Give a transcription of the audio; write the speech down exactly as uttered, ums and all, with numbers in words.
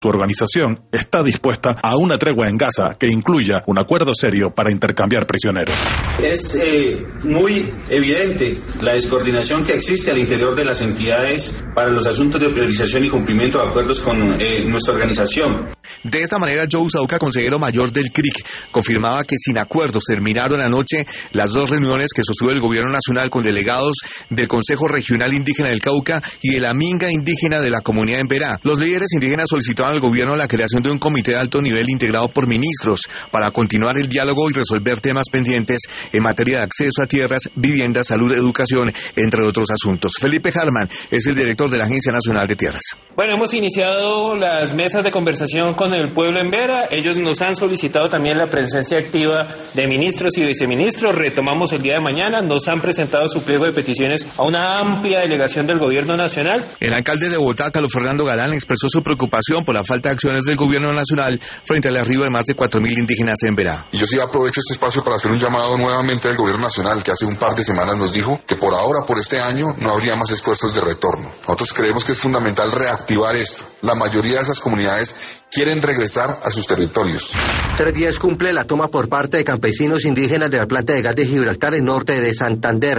Su organización está dispuesta a una tregua en Gaza que incluya un acuerdo serio para intercambiar prisioneros. Es eh, muy evidente la descoordinación que existe al interior de las entidades para los asuntos de priorización y cumplimiento de acuerdos con eh, nuestra organización. De esta manera, Joe Sauca, consejero mayor del C R I C, confirmaba que sin acuerdos terminaron anoche las dos reuniones que sostuvo el gobierno nacional con delegados del Consejo Regional Indígena del Cauca y de la Minga Indígena de la comunidad en Berá. Los líderes indígenas solicitaban al gobierno la creación de un comité de alto nivel integrado por ministros para continuar el diálogo y resolver temas pendientes en materia de acceso a tierras, vivienda, salud, educación, entre otros asuntos. Felipe Harman es el director de la Agencia Nacional de Tierras. Bueno, hemos iniciado las mesas de conversación con el pueblo en Vera. Ellos nos han solicitado también la presencia activa de ministros y viceministros. Retomamos el día de mañana. Nos han presentado su pliego de peticiones a una amplia delegación del gobierno nacional. El alcalde de Bogotá, Carlos Fernando Galán, expresó su preocupación por la falta de acciones del gobierno nacional frente al arribo de más de cuatro mil indígenas en Berá. Y yo sí aprovecho este espacio para hacer un llamado nuevamente al gobierno nacional, que hace un par de semanas nos dijo que por ahora, por este año, no habría más esfuerzos de retorno. Nosotros creemos que es fundamental reactivar esto. La mayoría de esas comunidades quieren regresar a sus territorios. Tres días cumple la toma por parte de campesinos indígenas de la planta de gas de Gibraltar, en norte de Santander.